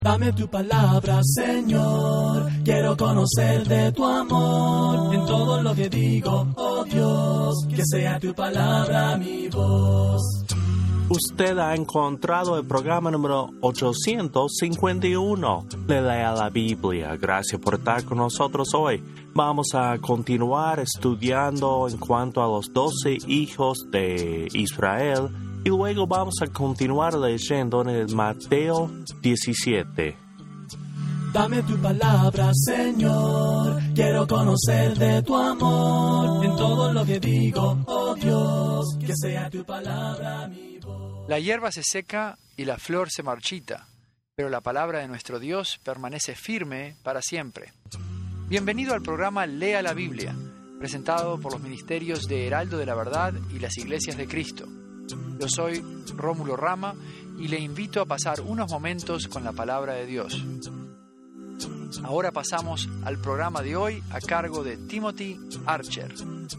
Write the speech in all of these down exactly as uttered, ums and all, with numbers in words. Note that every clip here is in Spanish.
Dame tu palabra, Señor, quiero conocer de tu amor, en todo lo que digo, oh Dios, que sea tu palabra mi voz. Usted ha encontrado el programa número ochocientos cincuenta y uno de Lea la Biblia. Gracias por estar con nosotros hoy. Vamos a continuar estudiando en cuanto a los doce hijos de Israel y luego vamos a continuar leyendo en el Mateo diecisiete. Dame tu palabra, Señor, quiero conocer de tu amor, en todo lo que digo, oh Dios, que sea tu palabra mi voz. La hierba se seca y la flor se marchita, pero la palabra de nuestro Dios permanece firme para siempre. Bienvenido al programa Lea la Biblia, presentado por los ministerios de Heraldo de la Verdad y las Iglesias de Cristo. Yo soy Rómulo Rama y le invito a pasar unos momentos con la palabra de Dios. Ahora pasamos al programa de hoy a cargo de Timothy Archer.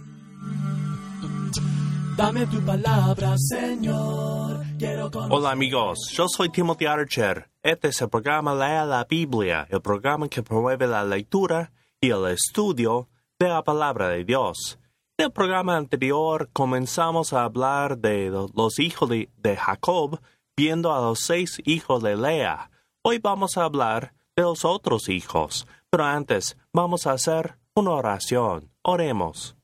Dame tu palabra, Señor, quiero conocer... Hola amigos, yo soy Timothy Archer. Este es el programa Lea la Biblia, el programa que promueve la lectura y el estudio de la palabra de Dios. En el programa anterior comenzamos a hablar de los hijos de, de Jacob, viendo a los seis hijos de Lea. Hoy vamos a hablar de los otros hijos, pero antes vamos a hacer una oración. Oremos.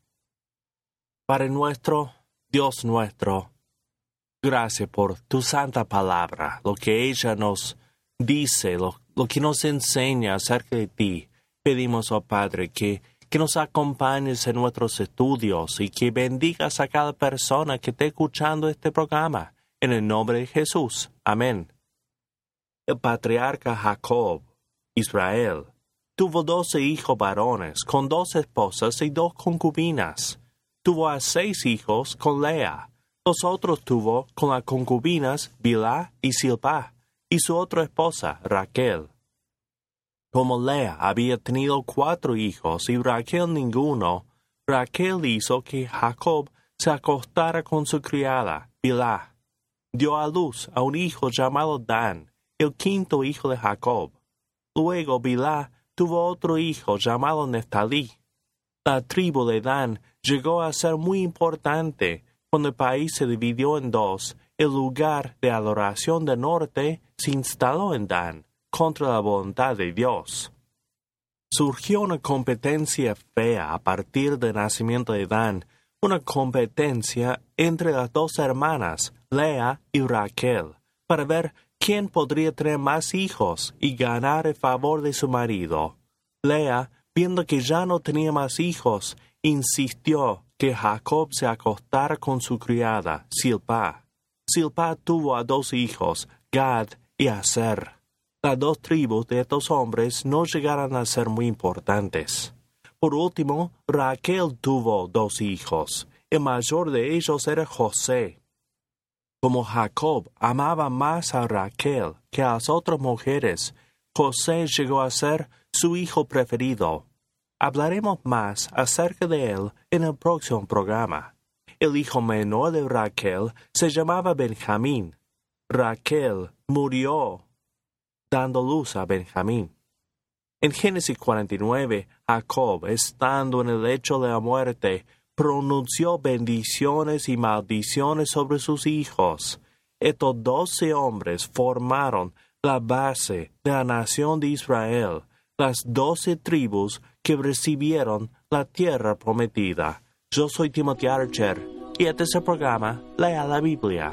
Padre nuestro, Dios nuestro, gracias por tu santa palabra, lo que ella nos dice, lo, lo que nos enseña acerca de ti. Pedimos, oh Padre, que, que nos acompañes en nuestros estudios y que bendigas a cada persona que esté escuchando este programa. En el nombre de Jesús. Amén. El patriarca Jacob, Israel, tuvo doce hijos varones con dos esposas y dos concubinas. Tuvo a seis hijos con Lea. Los otros tuvo con las concubinas Bilhá y Silpá, y su otra esposa, Raquel. Como Lea había tenido cuatro hijos y Raquel ninguno, Raquel hizo que Jacob se acostara con su criada, Bilhá. Dio a luz a un hijo llamado Dan, el quinto hijo de Jacob. Luego Bilhá tuvo otro hijo llamado Neftalí. La tribu de Dan llegó a ser muy importante. Cuando el país se dividió en dos, el lugar de adoración del norte se instaló en Dan, contra la voluntad de Dios. Surgió una competencia fea a partir del nacimiento de Dan, una competencia entre las dos hermanas, Lea y Raquel, para ver quién podría tener más hijos y ganar el favor de su marido. Lea, viendo que ya no tenía más hijos, insistió que Jacob se acostara con su criada, Silpá. Silpá tuvo a dos hijos, Gad y Aser. Las dos tribus de estos hombres no llegaron a ser muy importantes. Por último, Raquel tuvo dos hijos. El mayor de ellos era José. Como Jacob amaba más a Raquel que a las otras mujeres, José llegó a ser su hijo preferido. Hablaremos más acerca de él en el próximo programa. El hijo menor de Raquel se llamaba Benjamín. Raquel murió dando luz a Benjamín. En Génesis cuarenta y nueve, Jacob, estando en el lecho de la muerte, pronunció bendiciones y maldiciones sobre sus hijos. Estos doce hombres formaron la base de la nación de Israel, las doce tribus que recibieron la tierra prometida. Yo soy Timothy Archer y este es el programa Lea la Biblia.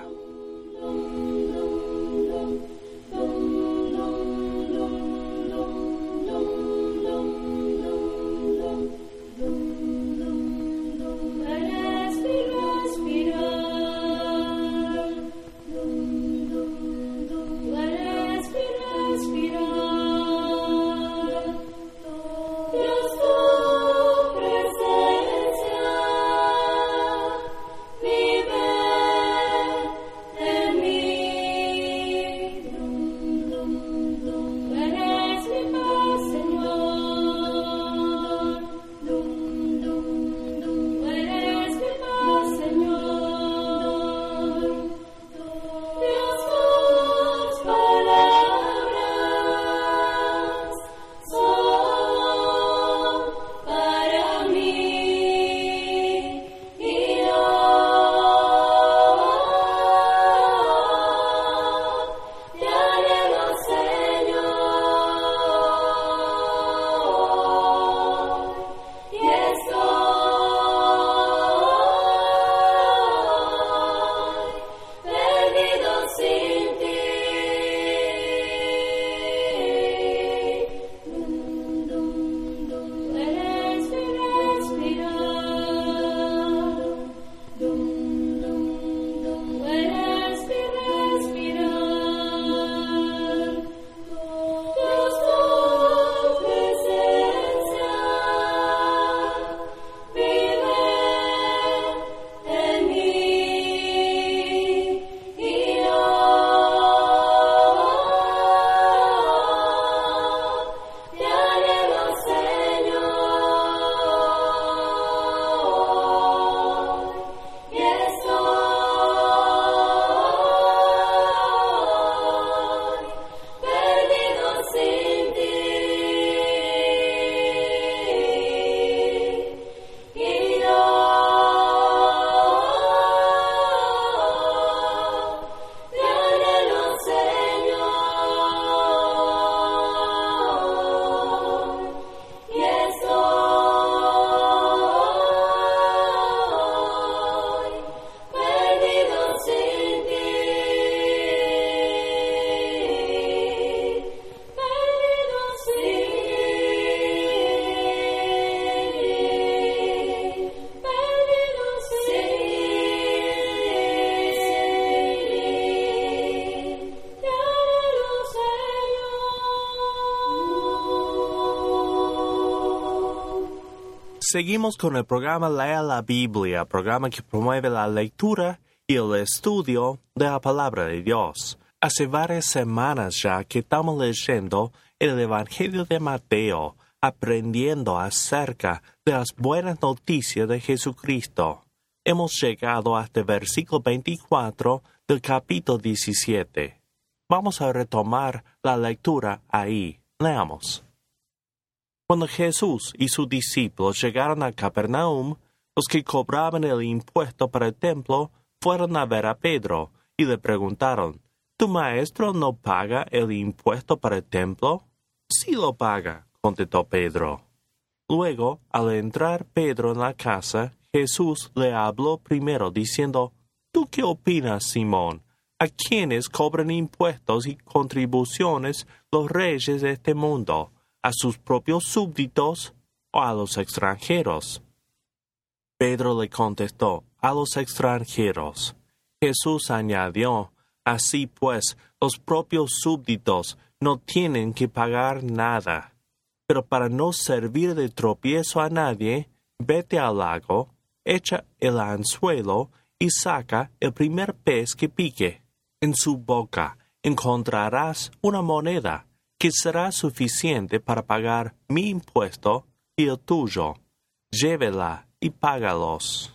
Seguimos con el programa Lea la Biblia, programa que promueve la lectura y el estudio de la palabra de Dios. Hace varias semanas ya que estamos leyendo el Evangelio de Mateo, aprendiendo acerca de las buenas noticias de Jesucristo. Hemos llegado hasta el versículo veinticuatro del capítulo diecisiete. Vamos a retomar la lectura ahí. Leamos. Cuando Jesús y sus discípulos llegaron a Capernaum, los que cobraban el impuesto para el templo fueron a ver a Pedro y le preguntaron, ¿Tu maestro no paga el impuesto para el templo? Sí lo paga, contestó Pedro. Luego, al entrar Pedro en la casa, Jesús le habló primero diciendo, ¿Tú qué opinas, Simón? ¿A quiénes cobran impuestos y contribuciones los reyes de este mundo? ¿A sus propios súbditos o a los extranjeros? Pedro le contestó, a los extranjeros. Jesús añadió, así pues, los propios súbditos no tienen que pagar nada. Pero para no servir de tropiezo a nadie, vete al lago, echa el anzuelo y saca el primer pez que pique. En su boca encontrarás una moneda que será suficiente para pagar mi impuesto y el tuyo. Llévela y págalos.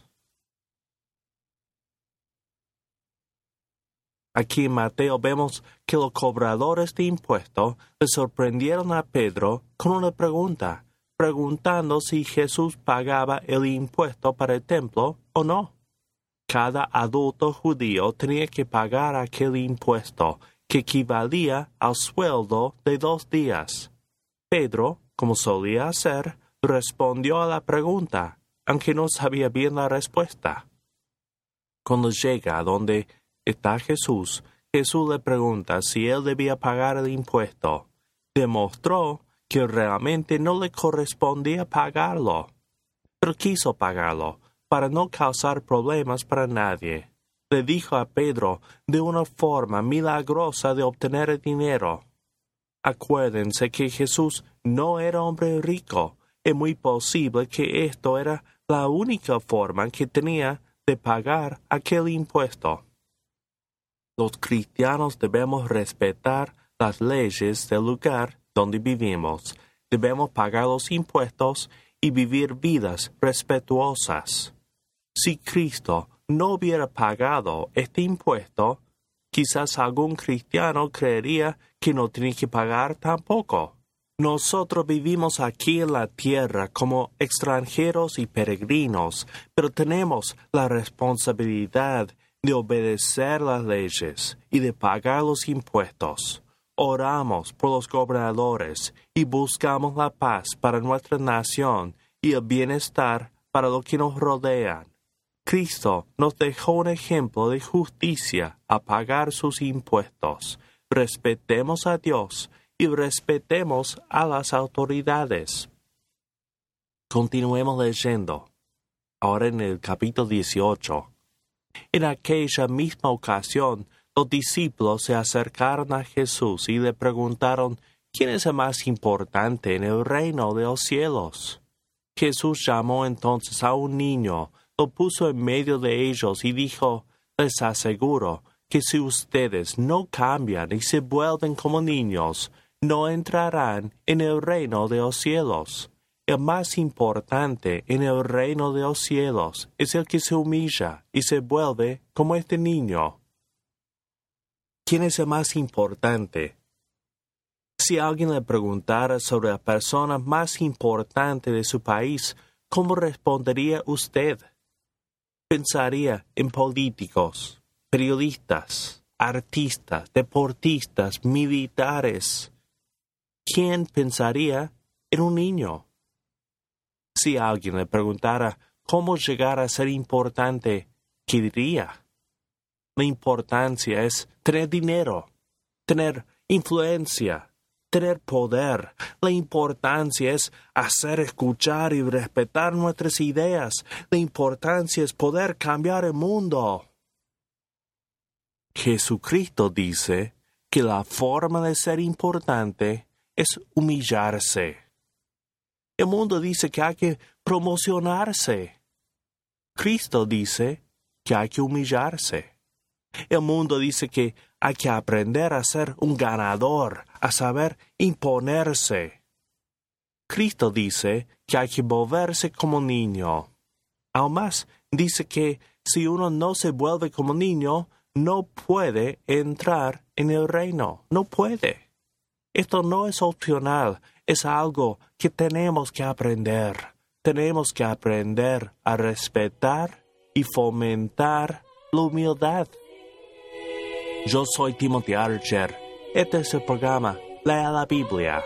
Aquí en Mateo vemos que los cobradores de impuestos le sorprendieron a Pedro con una pregunta, preguntando si Jesús pagaba el impuesto para el templo o no. Cada adulto judío tenía que pagar aquel impuesto, que equivalía al sueldo de dos días. Pedro, como solía hacer, respondió a la pregunta, aunque no sabía bien la respuesta. Cuando llega a donde está Jesús, Jesús le pregunta si él debía pagar el impuesto. Demostró que realmente no le correspondía pagarlo, pero quiso pagarlo para no causar problemas para nadie. Le dijo a Pedro de una forma milagrosa de obtener el dinero. Acuérdense que Jesús no era hombre rico. Es muy posible que esto era la única forma que tenía de pagar aquel impuesto. Los cristianos debemos respetar las leyes del lugar donde vivimos. Debemos pagar los impuestos y vivir vidas respetuosas. Si Cristo no hubiera pagado este impuesto, quizás algún cristiano creería que no tiene que pagar tampoco. Nosotros vivimos aquí en la tierra como extranjeros y peregrinos, pero tenemos la responsabilidad de obedecer las leyes y de pagar los impuestos. Oramos por los gobernadores y buscamos la paz para nuestra nación y el bienestar para los que nos rodean. Cristo nos dejó un ejemplo de justicia a pagar sus impuestos. Respetemos a Dios y respetemos a las autoridades. Continuemos leyendo. Ahora en el capítulo dieciocho. En aquella misma ocasión, los discípulos se acercaron a Jesús y le preguntaron, ¿quién es el más importante en el reino de los cielos? Jesús llamó entonces a un niño, lo puso en medio de ellos y dijo, les aseguro que si ustedes no cambian y se vuelven como niños, no entrarán en el reino de los cielos. El más importante en el reino de los cielos es el que se humilla y se vuelve como este niño. ¿Quién es el más importante? Si alguien le preguntara sobre la persona más importante de su país, ¿cómo respondería usted? Pensaría en políticos, periodistas, artistas, deportistas, militares. ¿Quién pensaría en un niño? Si alguien le preguntara cómo llegar a ser importante, ¿qué diría? La importancia es tener dinero, tener influencia, tener poder. La importancia es hacer escuchar y respetar nuestras ideas. La importancia es poder cambiar el mundo. Jesucristo dice que la forma de ser importante es humillarse. El mundo dice que hay que promocionarse. Cristo dice que hay que humillarse. El mundo dice que hay que aprender a ser un ganador, a saber imponerse. Cristo dice que hay que volverse como niño. Aún más, dice que si uno no se vuelve como niño, no puede entrar en el reino. No puede. Esto no es opcional, es algo que tenemos que aprender. Tenemos que aprender a respetar y fomentar la humildad. Yo soy Timothy Archer. Este es el programa Lea la Biblia.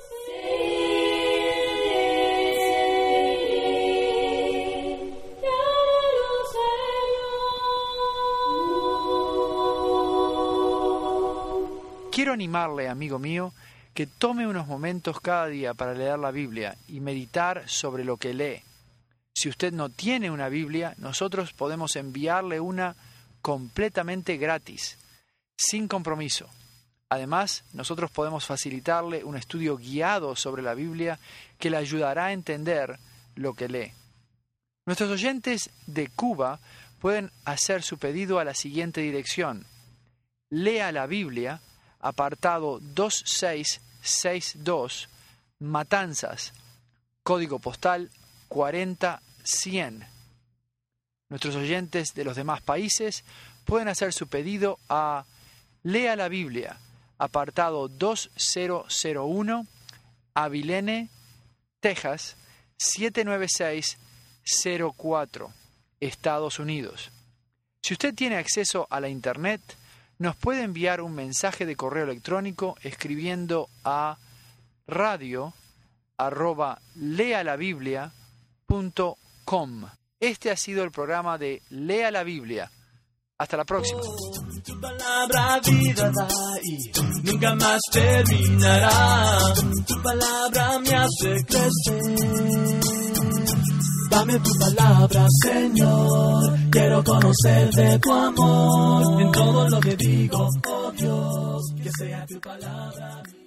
Quiero animarle, amigo mío, que tome unos momentos cada día para leer la Biblia y meditar sobre lo que lee. Si usted no tiene una Biblia, nosotros podemos enviarle una completamente gratis, sin compromiso. Además, nosotros podemos facilitarle un estudio guiado sobre la Biblia que le ayudará a entender lo que lee. Nuestros oyentes de Cuba pueden hacer su pedido a la siguiente dirección: Lea la Biblia, apartado dos seis seis dos, Matanzas, código postal cuarenta cien. Nuestros oyentes de los demás países pueden hacer su pedido a Lea la Biblia, apartado dos cero cero uno, Abilene, Texas, siete nueve seis cero cuatro, Estados Unidos. Si usted tiene acceso a la Internet, nos puede enviar un mensaje de correo electrónico escribiendo a radio arroba lealabiblia punto com. Este ha sido el programa de Lea la Biblia. Hasta la próxima. Tu palabra vida da y nunca más terminará. Tu palabra me hace crecer. Dame tu palabra, Señor. Quiero conocer de tu amor. En todo lo que digo, oh Dios, que sea tu palabra.